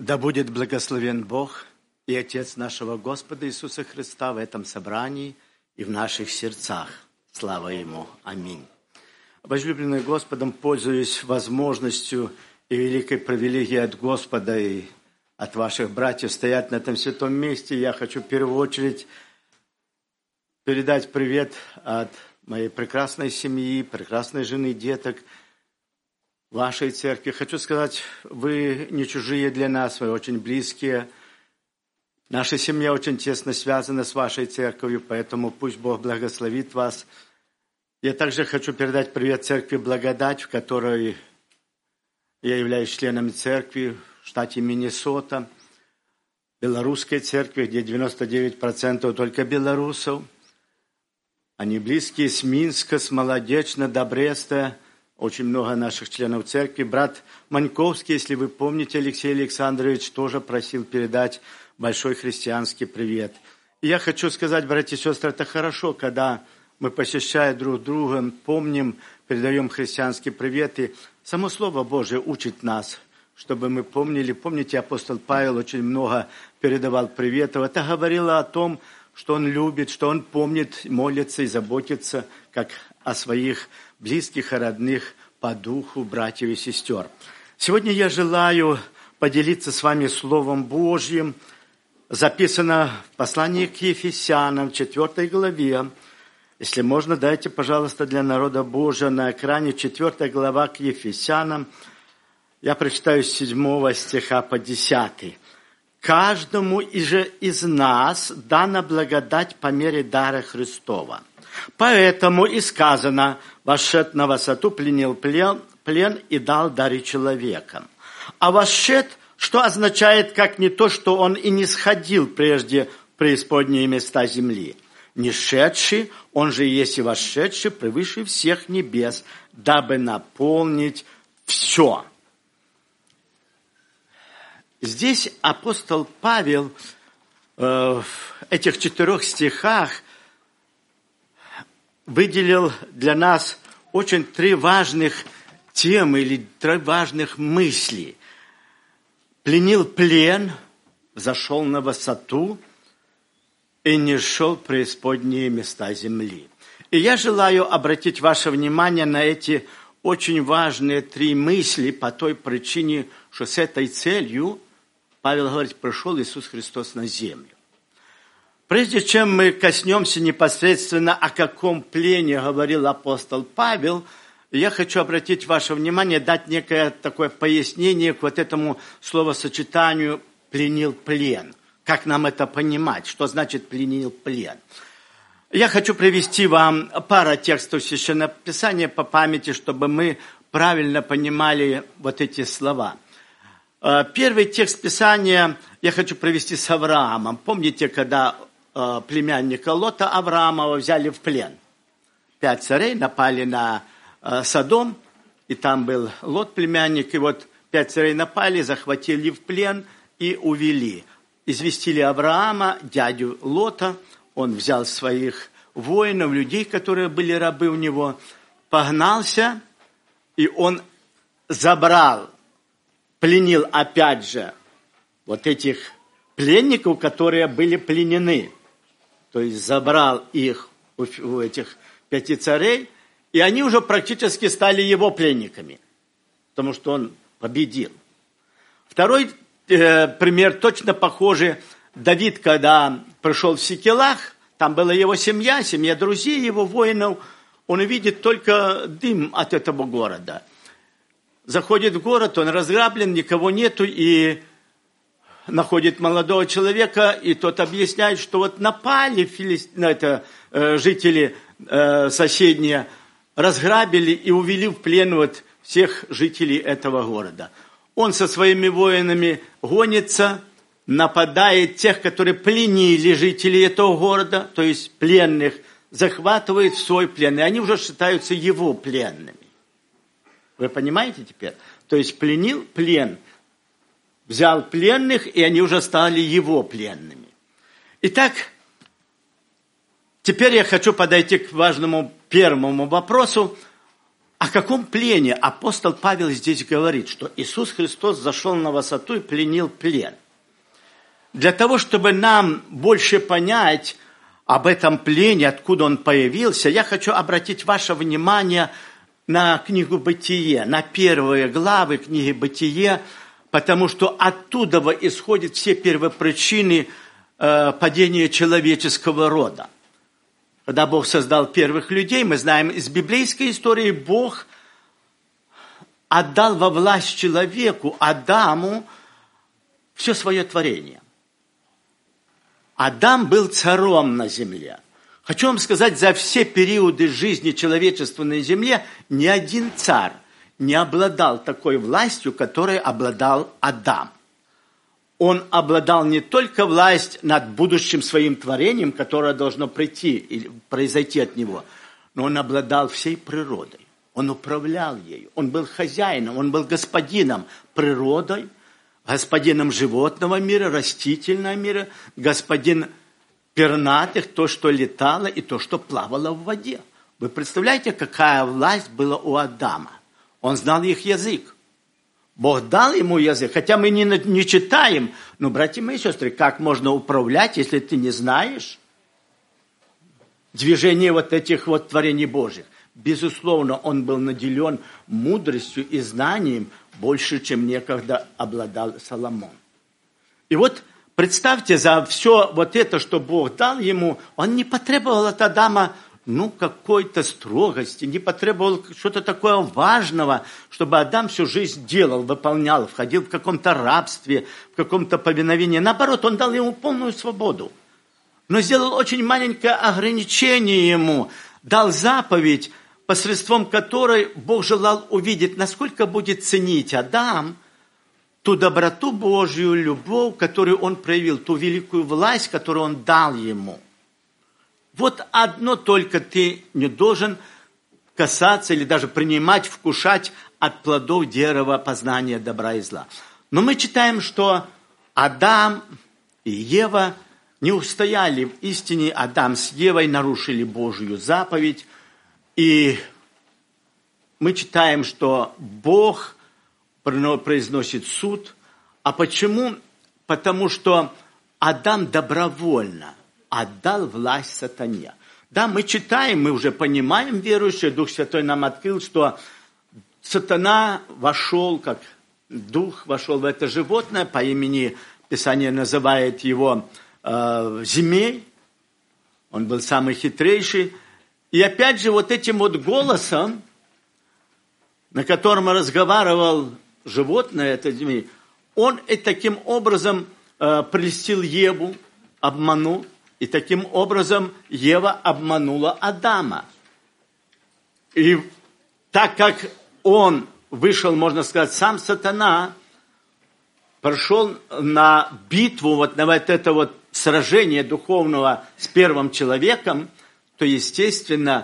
Да будет благословен Бог и Отец нашего Господа Иисуса Христа в этом собрании и в наших сердцах. Слава Ему. Аминь. Возлюбленный Господом, пользуясь возможностью и великой привилегией от Господа и от ваших братьев стоять на этом святом месте, я хочу в первую очередь передать привет от моей прекрасной семьи, прекрасной жены, деток, вашей церкви. Хочу сказать, вы не чужие для нас, вы очень близкие. Наша семья очень тесно связана с вашей церковью, поэтому пусть Бог благословит вас. Я также хочу передать привет церкви «Благодать», в которой я являюсь членом церкви в штате Миннесота, белорусской церкви, где 99% только белорусов. Они близкие с Минска, с Молодечно, до Бреста. Очень много наших членов церкви. Брат Маньковский, если вы помните, Алексей Александрович тоже просил передать большой христианский привет. И я хочу сказать, братья и сестры, это хорошо, когда мы, посещая друг друга, помним, передаем христианский привет. И само Слово Божие учит нас, чтобы мы помнили. Помните, апостол Павел очень много передавал приветов. Это говорило о том, что он любит, что он помнит, молится и заботится, как о своих близких и родных по духу братьев и сестер. Сегодня я желаю поделиться с вами Словом Божьим. Записано в послании к Ефесянам, 4 главе. Если можно, дайте, пожалуйста, для народа Божия на экране 4 глава к Ефесянам. Я прочитаю с 7 стиха по 10. «Каждому же из нас дана благодать по мере дара Христова. Поэтому и сказано, вошед на высоту, пленил плен и дал дары человекам. А вошед, что означает, как не то, что он и не сходил прежде в преисподние места земли. Не шедший, он же есть и вошедший превыше всех небес, дабы наполнить все». Здесь апостол Павел в этих 4 стихах выделил для нас очень 3 важных темы или 3 важных мысли. Пленил плен, взошел на высоту и не шел в преисподние места земли. И я желаю обратить ваше внимание на эти очень важные 3 мысли по той причине, что с этой целью Павел говорит, пришел Иисус Христос на землю. Прежде чем мы коснемся непосредственно, о каком плене говорил апостол Павел, я хочу обратить ваше внимание, дать некое такое пояснение к вот этому словосочетанию «пленил плен». Как нам это понимать? Что значит «пленил плен»? Я хочу привести вам пару текстов Священного Писания по памяти, чтобы мы правильно понимали вот эти слова. Первый текст Писания я хочу привести с Авраамом. Помните, когда племянника Лота Авраамова взяли в плен? 5 царей напали на Содом, и там был Лот, племянник, и вот 5 царей напали, захватили в плен и увели. Известили Авраама, дядю Лота, он взял своих воинов, людей, которые были рабы у него, погнался, и он забрал, пленил опять же вот этих пленников, которые были пленены. То есть забрал их у этих 5 царей, и они уже практически стали его пленниками, потому что он победил. Второй пример точно похожий. Давид, когда пришел в Сикелах, там была его семья, семья друзей его, воинов, он видит только дым от этого города. Заходит в город, он разграблен, никого нету, и находит молодого человека, и тот объясняет, что вот напали жители соседние, разграбили и увели в плен вот всех жителей этого города. Он со своими воинами гонится, нападает тех, которые пленили жителей этого города, то есть пленных, захватывает в свой плен, и они уже считаются его пленными. Вы понимаете теперь? То есть пленил плен, взял пленных, и они уже стали его пленными. Итак, теперь я хочу подойти к важному первому вопросу. О каком плене апостол Павел здесь говорит, что Иисус Христос зашел на высоту и пленил плен. Для того, чтобы нам больше понять об этом плене, откуда он появился, я хочу обратить ваше внимание на книгу «Бытие», на первые главы книги «Бытие», потому что оттуда исходят все первопричины падения человеческого рода. Когда Бог создал первых людей, мы знаем из библейской истории, Бог отдал во власть человеку, Адаму, все свое творение. Адам был царем на земле. Хочу вам сказать, за все периоды жизни человечества на земле ни один царь не обладал такой властью, которой обладал Адам. Он обладал не только властью над будущим своим творением, которое должно прийти или произойти от него, но он обладал всей природой. Он управлял ею. Он был хозяином, он был господином природой, господином животного мира, растительного мира, господин пернатых, то, что летало и то, что плавало в воде. Вы представляете, какая власть была у Адама? Он знал их язык. Бог дал ему язык, хотя мы не читаем, но, братья мои сестры, как можно управлять, если ты не знаешь движение вот этих вот творений Божьих? Безусловно, он был наделен мудростью и знанием больше, чем некогда обладал Соломон. И вот представьте, за все вот это, что Бог дал ему, он не потребовал от Адама какой-то строгости, не потребовал что-то такое важного, чтобы Адам всю жизнь делал, выполнял, входил в каком-то рабстве, в каком-то повиновении. Наоборот, он дал ему полную свободу. Но сделал очень маленькое ограничение ему, дал заповедь, посредством которой Бог желал увидеть, насколько будет ценить Адам ту доброту Божью, любовь, которую он проявил, ту великую власть, которую он дал ему. Вот одно только ты не должен касаться или даже принимать, вкушать от плодов дерева познания добра и зла. Но мы читаем, что Адам и Ева не устояли в истине. Адам с Евой нарушили Божью заповедь. И мы читаем, что Бог произносит суд. А почему? Потому что Адам добровольно отдал власть сатане. Да, мы читаем, мы уже понимаем, верующие, Дух Святой нам открыл, что сатана вошел, как дух вошел в это животное, по имени Писание называет его Змей. Он был самый хитрейший. И опять же, вот этим вот голосом, на котором разговаривал животное, это Змей, он и таким образом прельстил Еву, обманул. И таким образом Ева обманула Адама. И так как он вышел, можно сказать, сам сатана, прошел на битву, вот на вот это вот сражение духовного с первым человеком, то, естественно,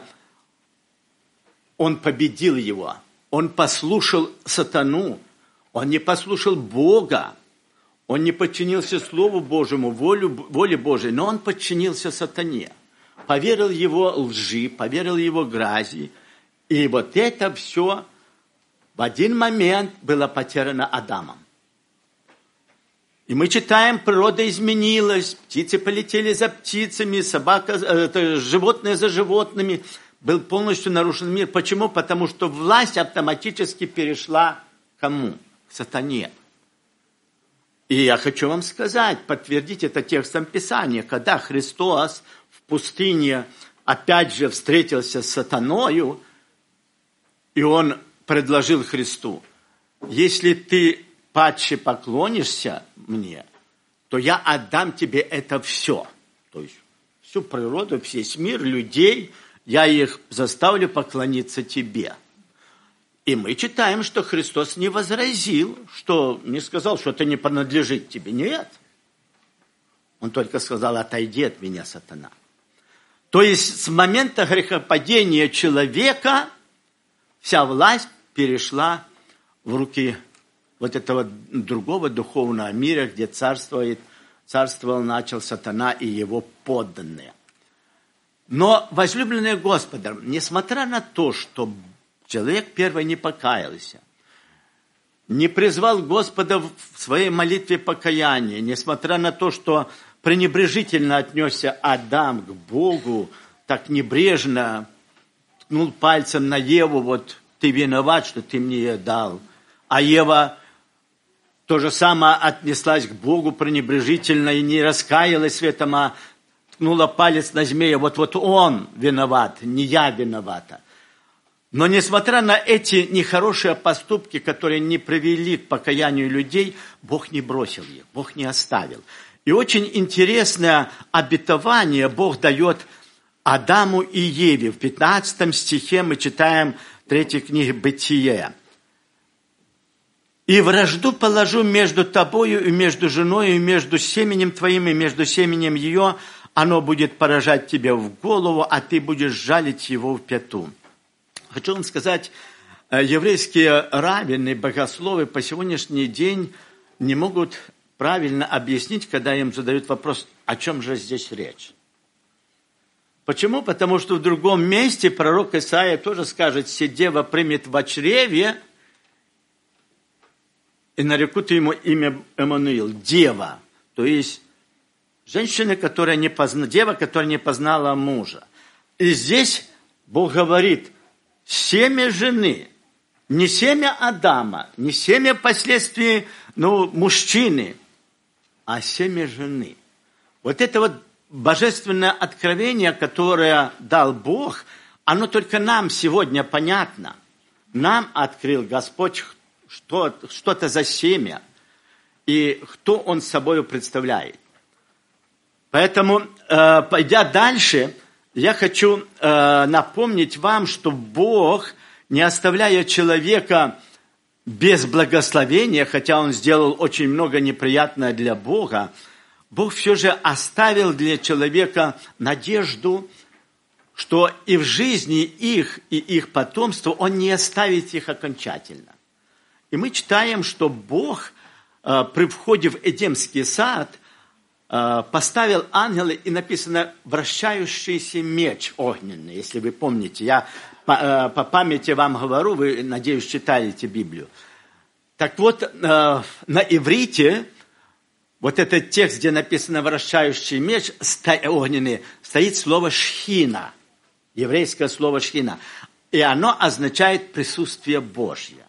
он победил его. Он послушал сатану, он не послушал Бога. Он не подчинился Слову Божьему, воле Божией, но он подчинился сатане. Поверил его лжи, поверил его грязи. И вот это все в один момент было потеряно Адамом. И мы читаем, природа изменилась, птицы полетели за птицами, животные за животными. Был полностью нарушен мир. Почему? Потому что власть автоматически перешла к кому? К сатане. И я хочу вам сказать, подтвердить это текстом Писания, когда Христос в пустыне опять же встретился с сатаною, и он предложил Христу: если ты, падше, поклонишься мне, то я отдам тебе это все. То есть всю природу, весь мир, людей, я их заставлю поклониться тебе. И мы читаем, что Христос не возразил, что не сказал, что это не принадлежит тебе. Нет. Он только сказал: отойди от меня, сатана. То есть с момента грехопадения человека вся власть перешла в руки вот этого другого духовного мира, где царствовал начал сатана и его подданные. Но, возлюбленные Господом, несмотря на то, что Человек первый не покаялся, не призвал Господа в своей молитве покаяния, несмотря на то, что пренебрежительно отнесся Адам к Богу, так небрежно ткнул пальцем на Еву, вот ты виноват, что ты мне ее дал. А Ева то же самое отнеслась к Богу пренебрежительно и не раскаялась в этом, а ткнула палец на змея. Вот он виноват, не я виновата. Но несмотря на эти нехорошие поступки, которые не привели к покаянию людей, Бог не бросил их, Бог не оставил. И очень интересное обетование Бог дает Адаму и Еве. В 15 стихе мы читаем 3 книги Бытие. «И вражду положу между тобою и между женою, и между семенем твоим, и между семенем ее. Оно будет поражать тебя в голову, а ты будешь жалить его в пяту». Хочу вам сказать, еврейские раввины, богословы по сегодняшний день не могут правильно объяснить, когда им задают вопрос, о чем же здесь речь. Почему? Потому что в другом месте пророк Исаия тоже скажет, «Се дева примет во чреве, и нарекут ему имя Эммануил, дева». То есть женщина, дева, которая не познала мужа. И здесь Бог говорит, семя жены, не семя Адама, не семя впоследствии мужчины, а семя жены. Вот это вот божественное откровение, которое дал Бог, оно только нам сегодня понятно. Нам открыл Господь, что это за семя и кто Он собой представляет. Поэтому, пойдя дальше, я хочу напомнить вам, что Бог, не оставляя человека без благословения, хотя Он сделал очень много неприятного для Бога, Бог все же оставил для человека надежду, что и в жизни их, и их потомства Он не оставит их окончательно. И мы читаем, что Бог при входе в Эдемский сад поставил ангела, и написано «вращающийся меч огненный», если вы помните. Я по памяти вам говорю, вы, надеюсь, читаете Библию. Так вот, на иврите, вот этот текст, где написано «вращающий меч» огненный, стоит слово «шхина», еврейское слово «шхина», и оно означает «присутствие Божье».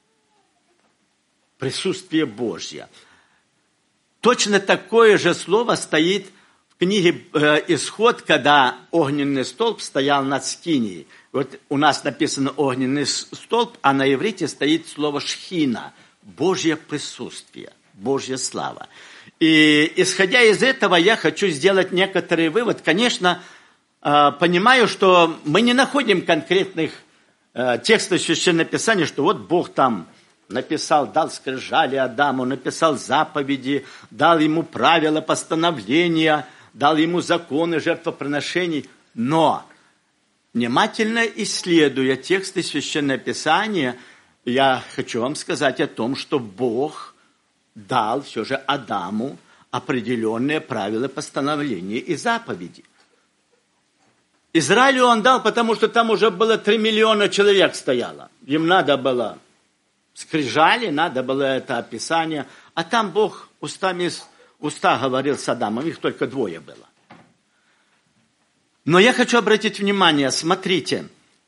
Присутствие Божье. Точно такое же слово стоит в книге «Исход», когда огненный столб стоял над скинией. Вот у нас написано огненный столб, а на иврите стоит слово «шхина», Божье присутствие, Божья слава. И исходя из этого, я хочу сделать некоторый вывод. Конечно, понимаю, что мы не находим конкретных текстов Священного Писания, что вот Бог там написал, дал скрижали Адаму, написал заповеди, дал ему правила, постановления, дал ему законы жертвоприношений. Но, внимательно исследуя тексты Священного Писания, я хочу вам сказать о том, что Бог дал все же Адаму определенные правила, постановления и заповеди. Израилю Он дал, потому что там уже было 3 миллиона человек стояло. Им надо было скрижали, надо было это описание. А там Бог уста говорил с Адамом, их только 2 было. Но я хочу обратить внимание, смотрите,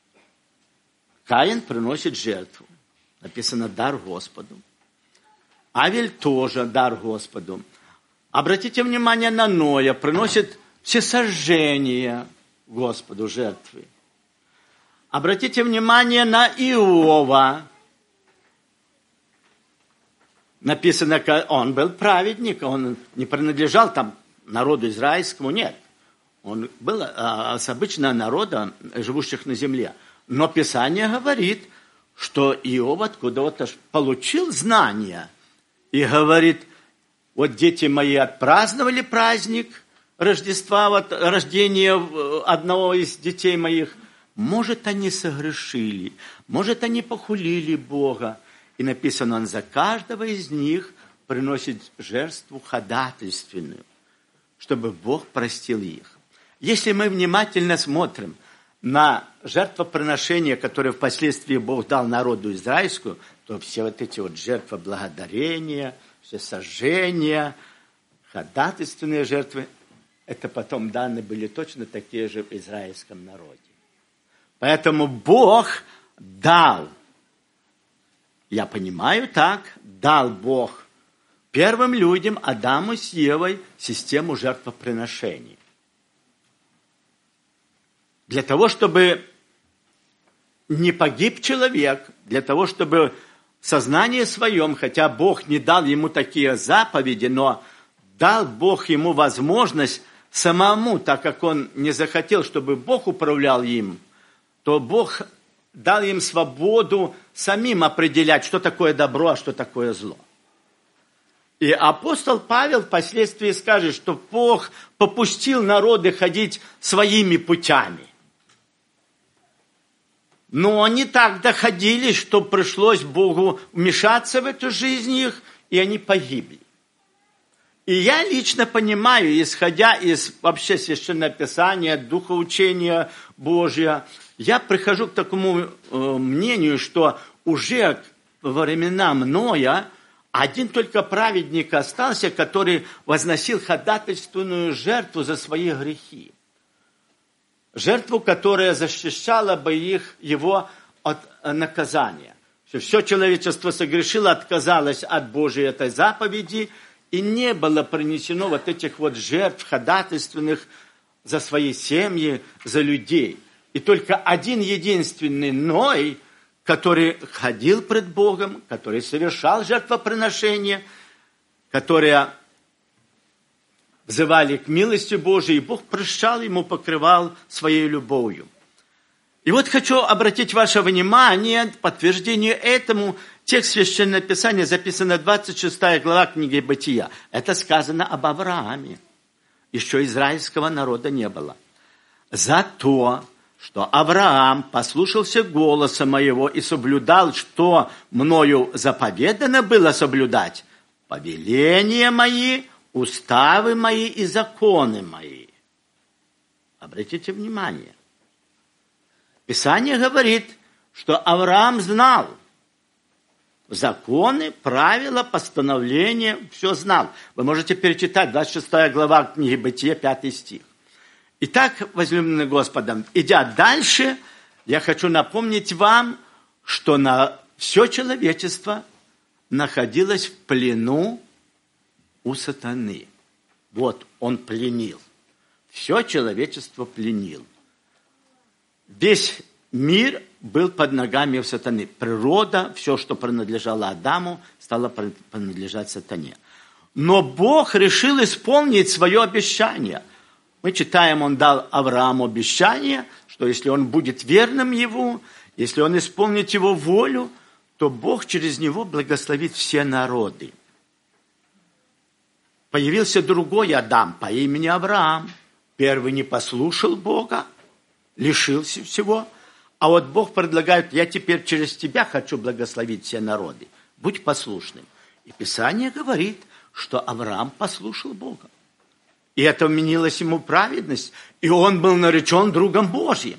Каин приносит жертву. Написано «дар Господу». Авель тоже дар Господу. Обратите внимание на Ноя, приносит всесожжение Господу жертвы. Обратите внимание на Иова. Написано, он был праведник, он не принадлежал там народу израильскому, нет. Он был с обычного народа, живущих на земле. Но Писание говорит, что Иов откуда-то получил знания. И говорит, вот дети мои отпраздновали праздник Рождества, вот рождения одного из детей моих. Может, они согрешили, может, они похулили Бога. И написано, он за каждого из них приносит жертву ходатайственную, чтобы Бог простил их. Если мы внимательно смотрим на жертвоприношение, которое впоследствии Бог дал народу израильскому, то все вот эти вот жертвы благодарения, все сожжения, ходатайственные жертвы, это потом даны были точно такие же в израильском народе. Поэтому Бог дал, я понимаю так, дал Бог первым людям, Адаму с Евой, систему жертвоприношений. Для того, чтобы не погиб человек, для того, чтобы в сознании своем, хотя Бог не дал ему такие заповеди, но дал Бог ему возможность самому, так как он не захотел, чтобы Бог управлял им, то Бог дал им свободу самим определять, что такое добро, а что такое зло. И апостол Павел впоследствии скажет, что Бог попустил народы ходить своими путями. Но они так доходили, что пришлось Богу вмешаться в эту жизнь их, и они погибли. И я лично понимаю, исходя из вообще Священного Писания, духоучения Божия, я прихожу к такому мнению, что уже во времена Ноя один только праведник остался, который возносил ходатайственную жертву за свои грехи. Жертву, которая защищала бы его от наказания. Все человечество согрешило, отказалось от Божьей этой заповеди, и не было принесено вот этих вот жертв ходатайственных за свои семьи, за людей. И только один единственный Ной, который ходил пред Богом, который совершал жертвоприношения, которые взывали к милости Божией, и Бог прощал ему, покрывал своей любовью. И вот хочу обратить ваше внимание к подтверждению этому. Текст Священного Писания записано 26 глава книги Бытия. Это сказано об Аврааме. Еще израильского народа не было. За то, что Авраам послушался голоса моего и соблюдал, что мною заповедано было соблюдать, повеления мои, уставы мои и законы мои. Обратите внимание. Писание говорит, что Авраам знал законы, правила, постановления, все знал. Вы можете перечитать 26 глава книги Бытия, 5 стих. Итак, возлюбленные Господом, идя дальше, я хочу напомнить вам, что все человечество находилось в плену у сатаны. Вот он пленил. Все человечество пленил. Весь мир был под ногами у сатаны. Природа, все, что принадлежало Адаму, стало принадлежать сатане. Но Бог решил исполнить свое обещание. Мы читаем, он дал Аврааму обещание, что если он будет верным ему, если он исполнит его волю, то Бог через него благословит все народы. Появился другой Адам по имени Авраам. Первый не послушал Бога, лишился всего. А вот Бог предлагает, я теперь через тебя хочу благословить все народы. Будь послушным. И Писание говорит, что Авраам послушал Бога. И это вменилось ему праведность. И он был наречен другом Божьим.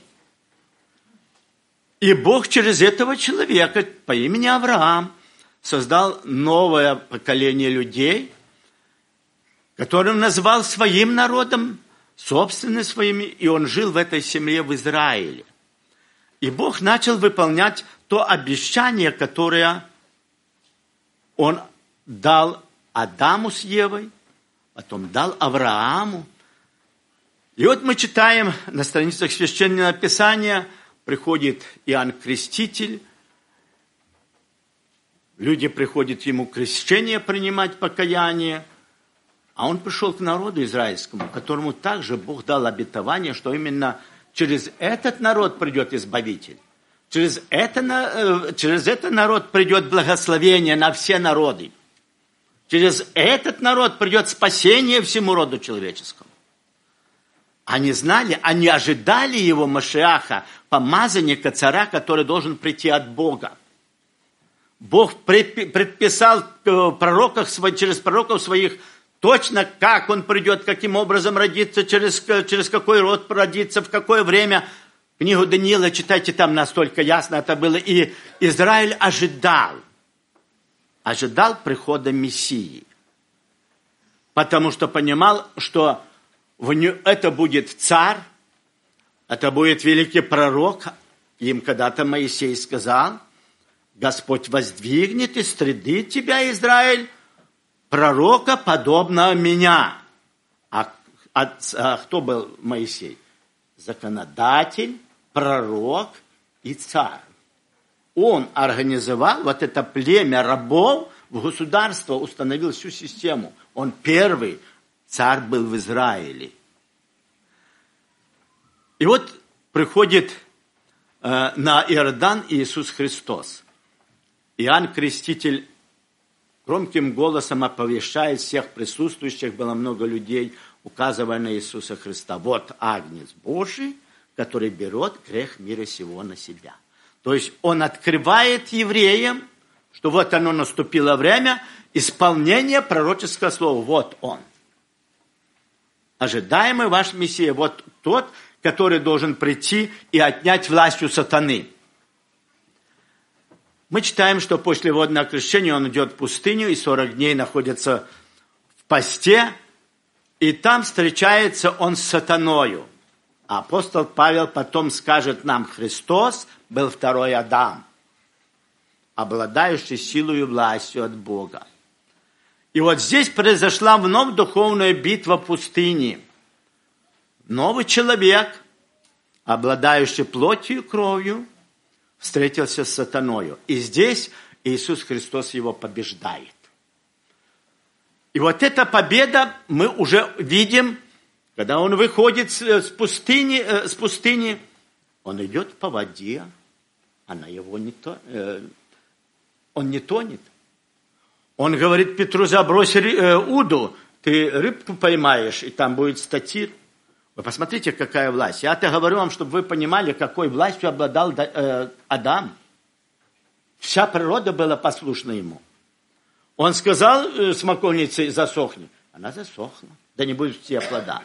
И Бог через этого человека по имени Авраам создал новое поколение людей, которым назвал своим народом, собственным своими, и он жил в этой семье в Израиле. И Бог начал выполнять то обещание, которое он дал Адаму с Евой, потом дал Аврааму. И вот мы читаем на страницах Священного Писания, приходит Иоанн Креститель, люди приходят ему крещение принимать, покаяние, а он пришел к народу израильскому, которому также Бог дал обетование, что именно через этот народ придет Избавитель. Через этот народ придет благословение на все народы. Через этот народ придет спасение всему роду человеческому. Они знали, они ожидали его Машиаха, помазанника, царя, который должен прийти от Бога. Бог предписал через пророков своих точно, как он придет, каким образом родится, через какой род родится, в какое время. Книгу Даниила читайте, там настолько ясно это было. И Израиль ожидал прихода Мессии. Потому что понимал, что это будет царь, это будет великий пророк. Им когда-то Моисей сказал: Господь воздвигнет из среды тебя, Израиль, пророка, подобного меня. А кто был Моисей? Законодатель, пророк и царь. Он организовал вот это племя рабов в государство, установил всю систему. Он первый царь был в Израиле. И вот приходит на Иордан Иисус Христос. Иоанн Креститель громким голосом оповещает всех присутствующих, было много людей, указывая на Иисуса Христа. Вот Агнец Божий, который берет грех мира сего на себя. То есть он открывает евреям, что вот оно наступило время исполнения пророческого слова. Вот он. Ожидаемый ваш Мессия. Вот тот, который должен прийти и отнять власть у сатаны. Мы читаем, что после водного крещения он идет в пустыню и 40 дней находится в посте, и там встречается он с сатаною. А апостол Павел потом скажет нам: Христос был второй Адам, обладающий силой и властью от Бога. И вот здесь произошла вновь духовная битва в пустыне. Новый человек, обладающий плотью и кровью, встретился с сатаною. И здесь Иисус Христос его побеждает. И вот эта победа мы уже видим, когда он выходит с пустыни, он идет по воде, она его он не тонет. Он говорит Петру: забрось уду, ты рыбку поймаешь, и там будет статир. Вы посмотрите, какая власть. Я-то говорю вам, чтобы вы понимали, какой властью обладал Адам. Вся природа была послушна ему. Он сказал смоковнице: засохни. Она засохла. Да не будет у тебя плода.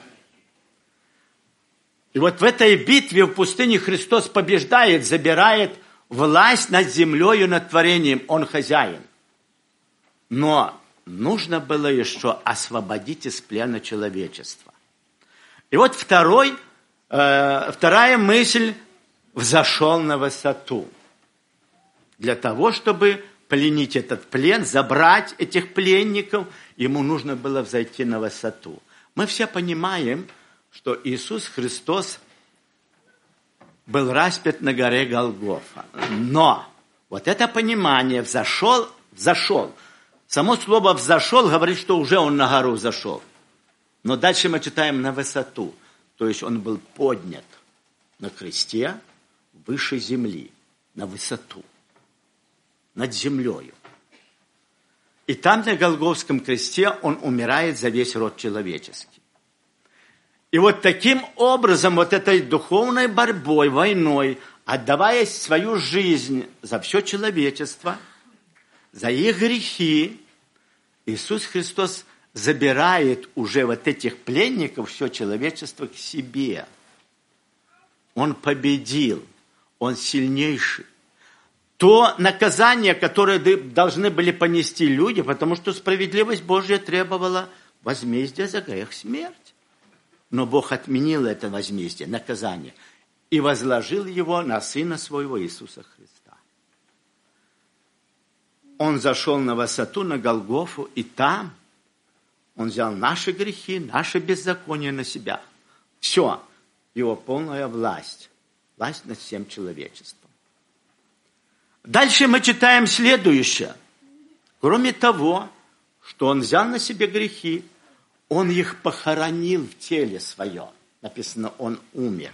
И вот в этой битве в пустыне Христос побеждает, забирает власть над землей и над творением. Он хозяин. Но нужно было еще освободить из плена человечества. И вот вторая мысль: взошел на высоту. Для того, чтобы пленить этот плен, забрать этих пленников, ему нужно было взойти на высоту. Мы все понимаем, что Иисус Христос был распят на горе Голгофа. Но вот это понимание взошел. Само слово «взошел» говорит, что уже он на гору зашел. Но дальше мы читаем «на высоту». То есть он был поднят на кресте выше земли, на высоту, над землею. И там на Голгофском кресте он умирает за весь род человеческий. И вот таким образом, вот этой духовной борьбой, войной, отдавая свою жизнь за все человечество, за их грехи, Иисус Христос забирает уже вот этих пленников, все человечество к себе. Он победил, он сильнейший. То наказание, которое должны были понести люди, потому что справедливость Божья требовала возмездия за грех смерть. Но Бог отменил это возмездие, наказание, и возложил его на Сына Своего Иисуса Христа. Он зашел на высоту, на Голгофу, и там он взял наши грехи, наше беззаконие на себя. Все, его полная власть над всем человечеством. Дальше мы читаем следующее. Кроме того, что он взял на себе грехи, он их похоронил в теле своем. Написано, он умер.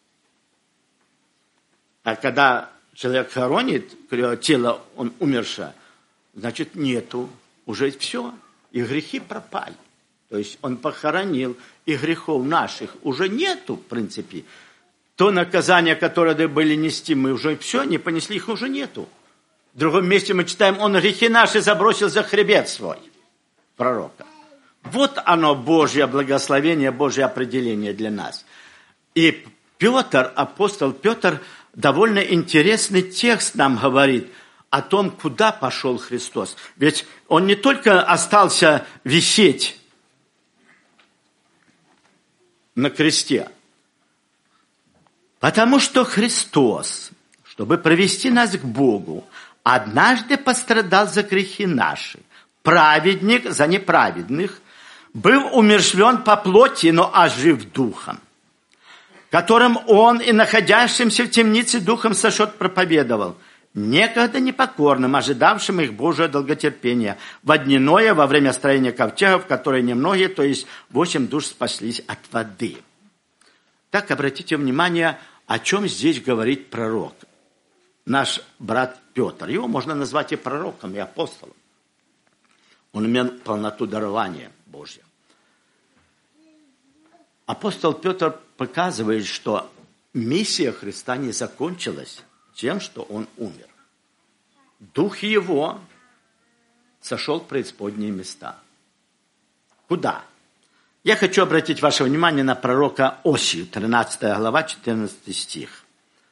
А когда человек хоронит тело, он умершее, значит, нету, уже все, и грехи пропали. То есть он похоронил, и грехов наших уже нету, в принципе. То наказание, которое были нести, мы уже все, не понесли, их уже нету. В другом месте мы читаем, он грехи наши забросил за хребет свой, пророка. Вот оно, Божье благословение, Божье определение для нас. И Петр, апостол Петр, довольно интересный текст нам говорит о том, куда пошел Христос. Ведь он не только остался висеть на кресте, потому что Христос, чтобы провести нас к Богу, однажды пострадал за грехи наши, праведник за неправедных, был умерщвлен по плоти, но ожив духом, которым он и находящимся в темнице духом сошед проповедовал, некогда непокорным, ожидавшим их Божие долготерпение, в дневное во время строения ковчега, в которой немногие, то есть 8 душ, спаслись от воды. Так, обратите внимание, о чем здесь говорит пророк, наш брат Петр. Его можно назвать и пророком, и апостолом. Он имел полноту дарования Божьего. Апостол Петр показывает, что миссия Христа не закончилась тем, что он умер. Дух его сошел в преисподние места. Куда? Я хочу обратить ваше внимание на пророка Осию, 13 глава, 14 стих.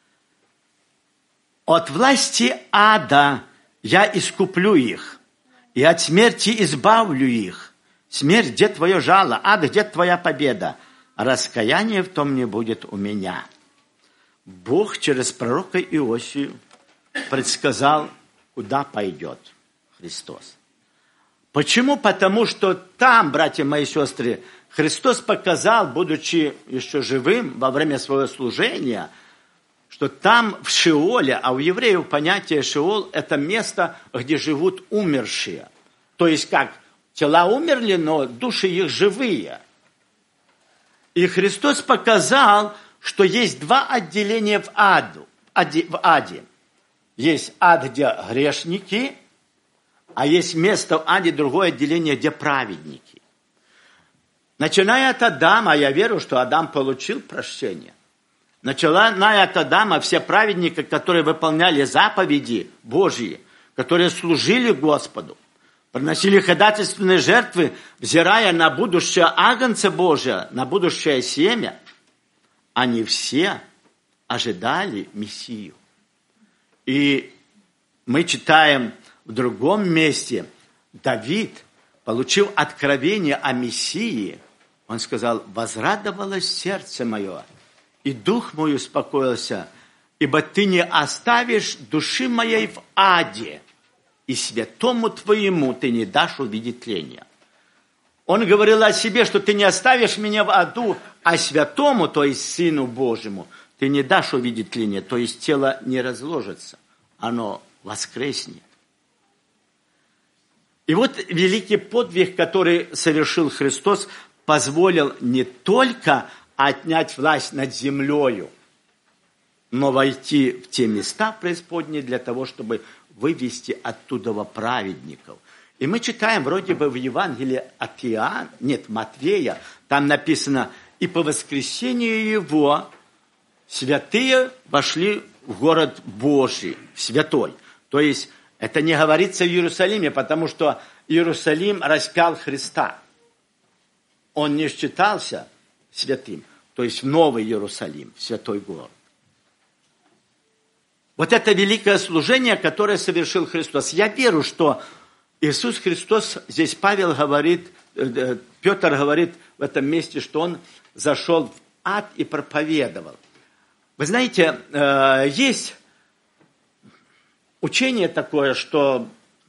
«От власти ада я искуплю их, и от смерти избавлю их. Смерть, где твое жало? Ад, где твоя победа? Раскаяния в том не будет у меня». Бог через пророка Иосию предсказал, куда пойдет Христос. Почему? Потому что там, братья мои и сестры, Христос показал, будучи еще живым во время своего служения, что там в Шеоле, а у евреев понятие Шеол – это место, где живут умершие. То есть как тела умерли, но души их живые. И Христос показал, что есть два отделения в аде. Есть ад, где грешники, а есть место в аде, другое отделение, где праведники. Начиная от Адама, я верю, что Адам получил прощение. Начиная от Адама, все праведники, которые выполняли заповеди Божьи, которые служили Господу, приносили ходатайственные жертвы, взирая на будущее агнца Божия, на будущее семя, они все ожидали Мессию. И мы читаем в другом месте, Давид, получив откровение о Мессии, он сказал: «Возрадовалось сердце мое, и дух мой успокоился, ибо ты не оставишь души моей в аде, и святому твоему ты не дашь увидеть тления». Он говорил о себе, что ты не оставишь меня в аду, а святому, то есть Сыну Божьему, ты не дашь увидеть тления, то есть тело не разложится, оно воскреснет. И вот великий подвиг, который совершил Христос, позволил не только отнять власть над землею, но войти в те места преисподние для того, чтобы вывести оттуда праведников. И мы читаем вроде бы в Евангелии от Матвея, там написано: «И по воскресению его святые вошли в город Божий, святой». То есть это не говорится в Иерусалиме, потому что Иерусалим распял Христа. Он не считался святым, то есть в Новый Иерусалим, святой город. Вот это великое служение, которое совершил Христос. Я верю, что Иисус Христос, здесь Петр говорит в этом месте, что Он зашел в ад и проповедовал. Вы знаете, есть учение такое, что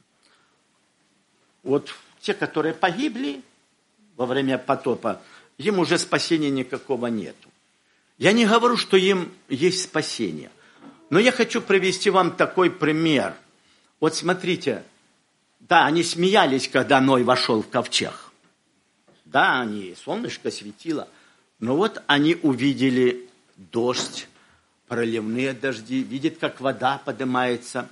вот те, которые погибли во время потопа, им уже спасения никакого нету. Я не говорю, что им есть спасение, но я хочу привести вам такой пример. Вот смотрите, да, они смеялись, когда Ной вошел в ковчег. Да, солнышко светило, но вот они увидели дождь, проливные дожди, видят, как вода поднимается.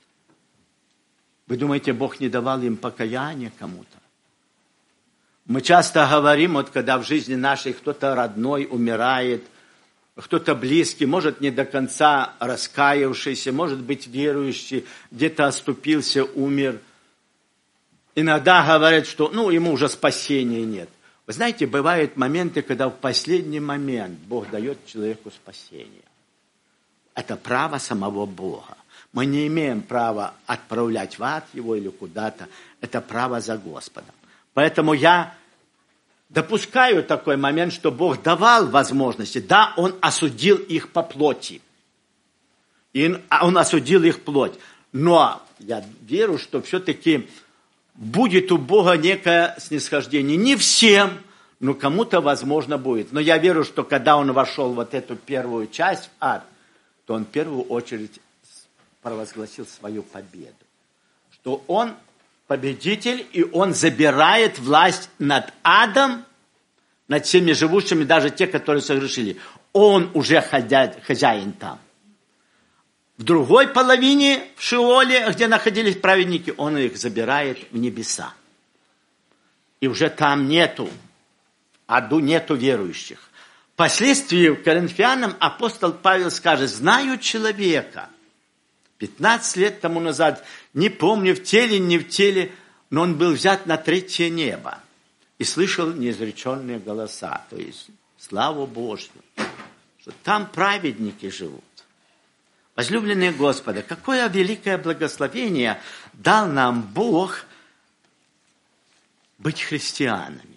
Вы думаете, Бог не давал им покаяния кому-то? Мы часто говорим, вот когда в жизни нашей кто-то родной умирает, кто-то близкий, может, не до конца раскаявшийся, может быть, верующий, где-то оступился, умер. Иногда говорят, что ему уже спасения нет. Вы знаете, бывают моменты, когда в последний момент Бог дает человеку спасение. Это право самого Бога. Мы не имеем права отправлять в ад его или куда-то. Это право за Господом. Поэтому я допускаю такой момент, что Бог давал возможности. Да, Он осудил их по плоти. И Он осудил их плоть. Но я верю, что все-таки будет у Бога некое снисхождение. Не всем, но кому-то, возможно, будет. Но я верю, что когда Он вошел в вот эту первую часть в ад, то Он в первую очередь провозгласил свою победу. Что Он победитель, и Он забирает власть над адом, над всеми живущими, даже те, которые согрешили. Он уже хозяин там. В другой половине, в Шиоле, где находились праведники, Он их забирает в небеса. И уже там нету, аду нету верующих. Впоследствии в Коринфянам апостол Павел скажет: знаю человека, 15 лет тому назад, не помню, в теле, не в теле, но он был взят на третье небо и слышал неизреченные голоса, то есть славу Божью, что там праведники живут. Возлюбленные Господа, какое великое благословение дал нам Бог быть христианами.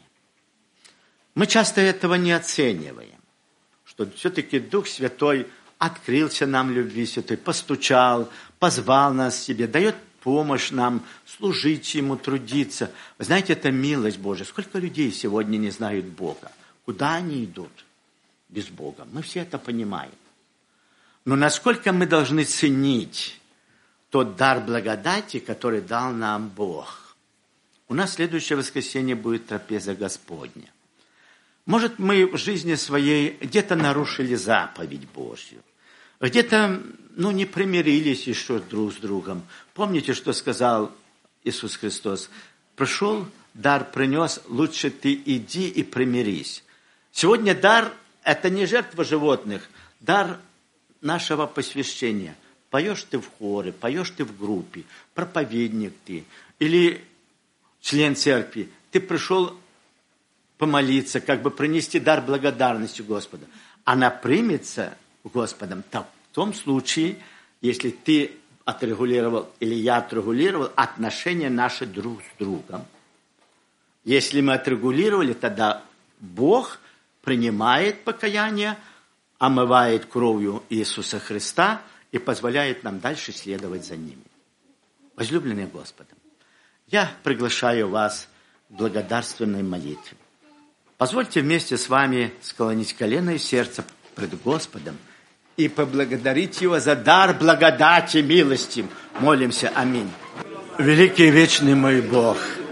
Мы часто этого не оцениваем, что все-таки Дух Святой открылся нам любви святой, постучал, позвал нас к себе, дает помощь нам служить Ему, трудиться. Вы знаете, это милость Божья. Сколько людей сегодня не знают Бога? Куда они идут без Бога? Мы все это понимаем. Но насколько мы должны ценить тот дар благодати, который дал нам Бог? У нас следующее воскресенье будет трапеза Господня. Может, мы в жизни своей где-то нарушили заповедь Божью, где-то, не примирились еще друг с другом. Помните, что сказал Иисус Христос? Пришел, дар принес, лучше ты иди и примирись. Сегодня дар – это не жертва животных, дар нашего посвящения. Поешь ты в хоре, поешь ты в группе, проповедник ты или член церкви. Ты пришел помолиться, принести дар благодарности Господу. Она примется Господом в том случае, если ты отрегулировал или я отрегулировал отношения наши друг с другом. Если мы отрегулировали, тогда Бог принимает покаяние, омывает кровью Иисуса Христа и позволяет нам дальше следовать за ними. Возлюбленные Господом, я приглашаю вас к благодарственной молитве. Позвольте вместе с вами склонить колено и сердце пред Господом и поблагодарить Его за дар благодати, милости. Молимся. Аминь. Великий и вечный мой Бог,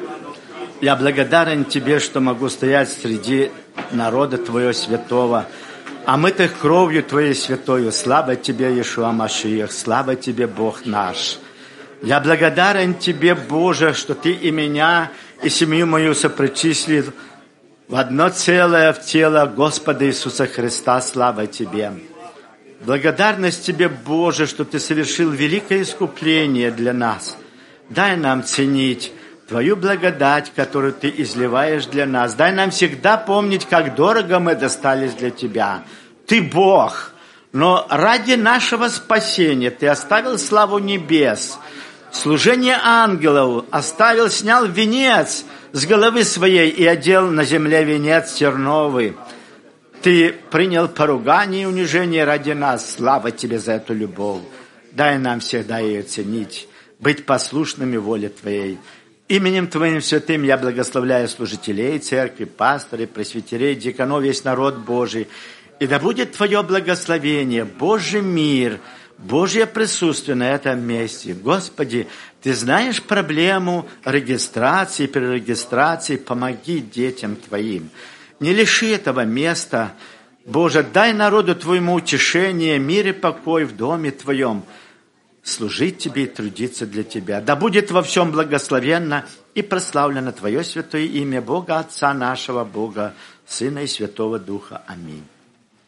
я благодарен Тебе, что могу стоять среди народа Твоего святого, омытых кровью Твоей святою. Слава Тебе, Иешуа Машиах, слава Тебе, Бог наш. Я благодарен Тебе, Боже, что Ты и меня, и семью мою сопричислил в одно целое в тело Господа Иисуса Христа. Слава Тебе. Благодарность Тебе, Боже, что Ты совершил великое искупление для нас. Дай нам ценить Твою благодать, которую Ты изливаешь для нас. Дай нам всегда помнить, как дорого мы достались для Тебя. Ты Бог, но ради нашего спасения Ты оставил славу небес, служение ангелов, снял венец с головы своей и одел на земле венец терновый. Ты принял поругание и унижение ради нас. Слава Тебе за эту любовь. Дай нам всегда ее ценить, быть послушными воле Твоей. Именем Твоим святым я благословляю служителей церкви, пасторей, пресвитерей, диаконов, весь народ Божий. И да будет Твое благословение, Божий мир, Божье присутствие на этом месте. Господи, Ты знаешь проблему регистрации, перерегистрации. Помоги детям Твоим. Не лиши этого места. Боже, дай народу Твоему утешение, мир и покой в доме Твоем. Служить Тебе и трудиться для Тебя. Да будет во всем благословенно и прославлено Твое святое имя, Бога Отца нашего, Бога Сына и Святого Духа. Аминь.